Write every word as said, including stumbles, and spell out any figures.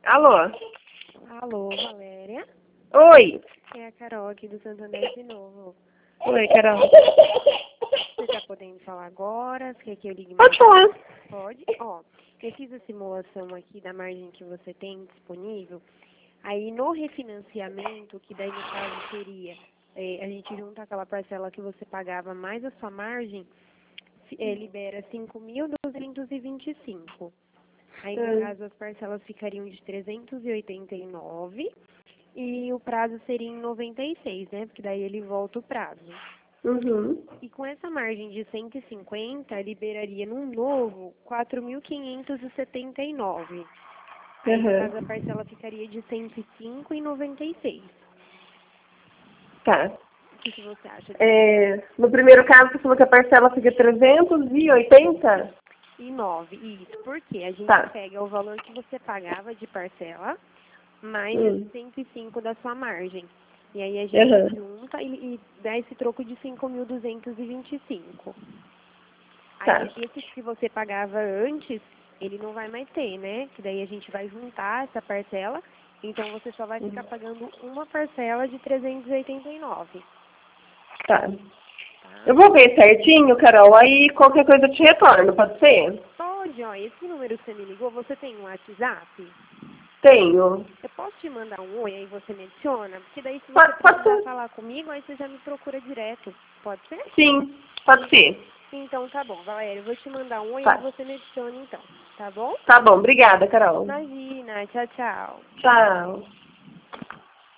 Alô? Alô, Valéria? Oi. É a Carol aqui do Santander de novo. Oi, Carol. Você tá podendo falar agora? Você quer que eu ligue mais? Pode falar. Pode? Ó, eu fiz a simulação aqui da margem que você tem disponível. Aí no refinanciamento, que daí no caso seria, é, a gente junta aquela parcela que você pagava mais a sua margem, é, libera cinco mil duzentos e vinte e cinco. Aí no Hum. caso as parcelas ficariam de trezentos e oitenta e nove e o prazo seria em noventa e seis, né? Porque daí ele volta o prazo. Uhum. E com essa margem de cento e cinquenta, liberaria num novo quatro mil quinhentos e setenta e nove. Aí, no caso, a Uhum. parcela ficaria de cento e cinco e noventa e seis. Tá. O que, que você acha? É, no primeiro caso, você falou que a parcela fica trezentos e oitenta? E nove, isso. Porque a gente Tá. pega o valor que você pagava de parcela, mais Hum. esse cento e cinco da sua margem. E aí a gente Uhum. junta e, e dá esse troco de cinco mil duzentos e vinte e cinco. Tá. Aí esse que você pagava antes, ele não vai mais ter, né? Que daí a gente vai juntar essa parcela, então você só vai ficar pagando uma parcela de trezentos e oitenta e nove. Tá. Tá? Eu vou ver certinho, Carol, aí qualquer coisa eu te retorno, pode ser? Pode, ó, esse número que você me ligou, você tem um WhatsApp? Tenho. Eu posso te mandar um oi, aí você me adiciona? Porque daí se você Pode, pode precisar ser. falar comigo, aí você já me procura direto. Pode ser? Sim, pode ser. Então tá bom, Valéria, eu vou te mandar um oi, aí Tá. você me adiciona então. Tá bom? Tá bom, obrigada, Carol. Imagina, tchau, tchau. Tchau.